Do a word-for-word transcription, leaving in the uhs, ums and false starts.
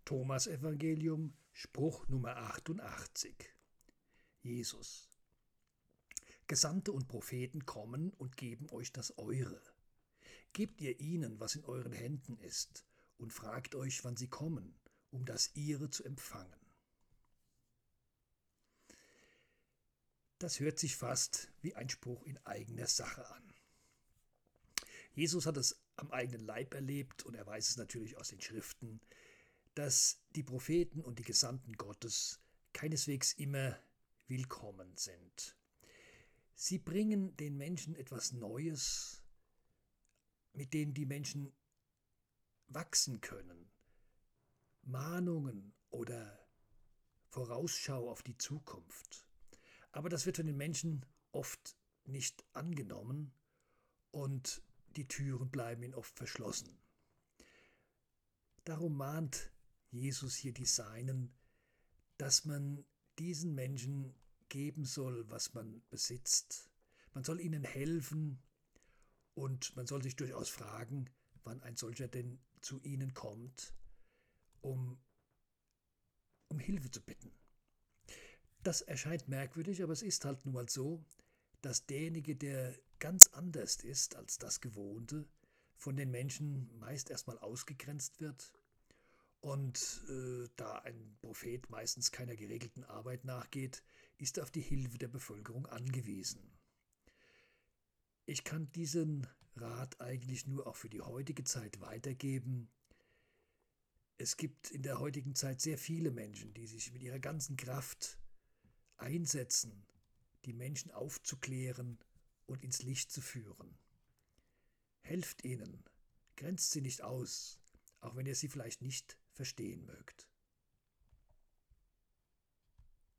Thomasevangelium, Spruch Nummer achtundachtzig. Jesus: Gesandte und Propheten kommen und geben euch das Eure. Gebt ihr ihnen, was in euren Händen ist, und fragt euch, wann sie kommen, um das Ihre zu empfangen. Das hört sich fast wie ein Spruch in eigener Sache an. Jesus hat es am eigenen Leib erlebt und er weiß es natürlich aus den Schriften, dass die Propheten und die Gesandten Gottes keineswegs immer willkommen sind. Sie bringen den Menschen etwas Neues, mit dem die Menschen wachsen können. Mahnungen oder Vorausschau auf die Zukunft. Aber das wird von den Menschen oft nicht angenommen und die Türen bleiben ihnen oft verschlossen. Darum mahnt Jesus hier die Seinen, dass man diesen Menschen geben soll, was man besitzt. Man soll ihnen helfen und man soll sich durchaus fragen, wann ein solcher denn zu ihnen kommt, um, um Hilfe zu bitten. Das erscheint merkwürdig, aber es ist halt nun mal so, dass derjenige, der ganz anders ist als das Gewohnte, von den Menschen meist erstmal ausgegrenzt wird. Und äh, da ein Prophet meistens keiner geregelten Arbeit nachgeht, ist er auf die Hilfe der Bevölkerung angewiesen. Ich kann diesen Rat eigentlich nur auch für die heutige Zeit weitergeben. Es gibt in der heutigen Zeit sehr viele Menschen, die sich mit ihrer ganzen Kraft einsetzen, die Menschen aufzuklären und ins Licht zu führen. Helft ihnen, grenzt sie nicht aus, auch wenn ihr sie vielleicht nicht verstehen mögt.